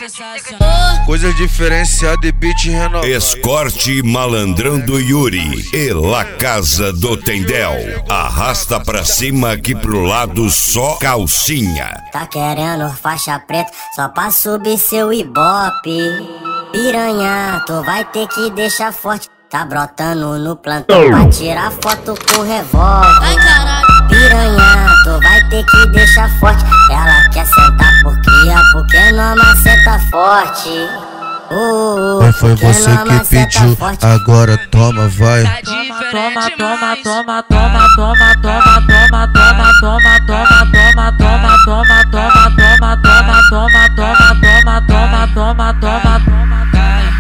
sensacional. Coisa diferenciada e beat renovado. Escorte Malandrando Yuri e La Casa do Tendel. Arrasta pra cima aqui pro lado só calcinha. Tá querendo faixa preta só pra subir seu ibope. Piranha, tu vai ter que deixar forte. Tá brotando no plantão pra tirar foto com revólver. Ai caralho. Piranha, tu vai ter que deixar forte. Ela quer sentar por cria, porque não maceta forte. Foi você que pediu, agora toma, vai. Tá diferente Toma, demais. toma, toma, toma, toma, toma, toma, toma, toma, toma, toma, toma, toma, toma, toma, toma, toma, toma, toma, toma, toma.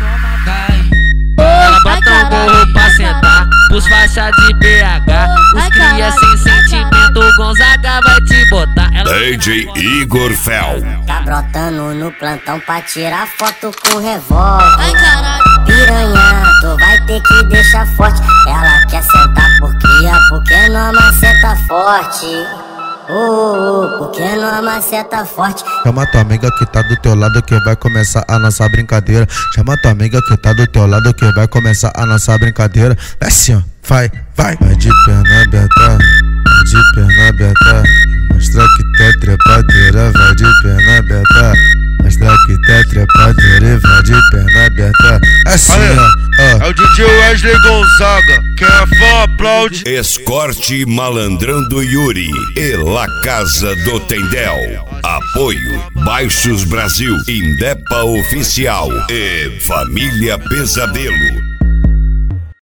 Ela bota o morro pra sentar, pros faixas de BH. Os cria sem sentimento, o Gonzaga vai te botar. Ela DJ Igor Fel. Tá brotando no plantão pra tirar foto com revólver. Ai caralho. Piranha, tu vai ter que deixar forte. Ela quer sentar por cria, porque não maceta forte. Porque não maceta forte. Chama tua amiga que tá do teu lado que vai começar a nossa brincadeira. Chama tua amiga que tá do teu lado que vai começar a nossa brincadeira. É assim, ó, vai. Vai de perna aberta, vai de perna aberta. Mostra que tá trepadeira, vai de perna aberta. Mostra que tá trepadeira e vai de perna aberta. É assim, ó. É o DJ Wesley Gonzaga, quem é fã aplaude. Escorte Malandrando Yuri e La Casa do Tendel. Apoio Baixos Brasil, Indepa Oficial e Família Pesadelo.